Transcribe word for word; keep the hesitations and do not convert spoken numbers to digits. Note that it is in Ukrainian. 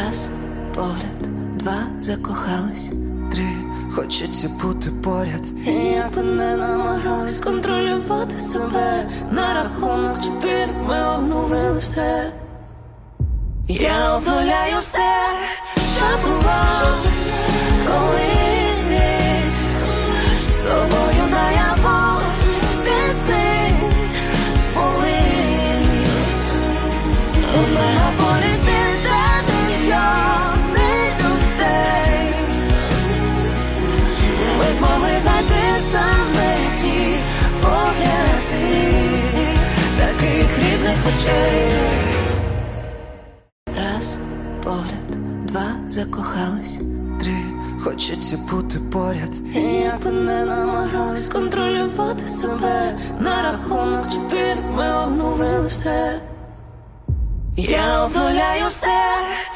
Раз, погляд, два, закохались. Три, хочеться бути поряд. І як би не намагались контролювати себе, на рахунок чотири ми обнулили все. Я обнуляю все, що було колись з тобою наяву. Всі сни збулись у мегаполісі, де мільйони людей. Ми змогли знайти саме ті погляди таких рідних очей. Раз, погляд, два, закохались. Три, хочеться бути поряд. І як би не намагались контролювати себе, на рахунок чотири ми обнулили все. Я обнуляю все.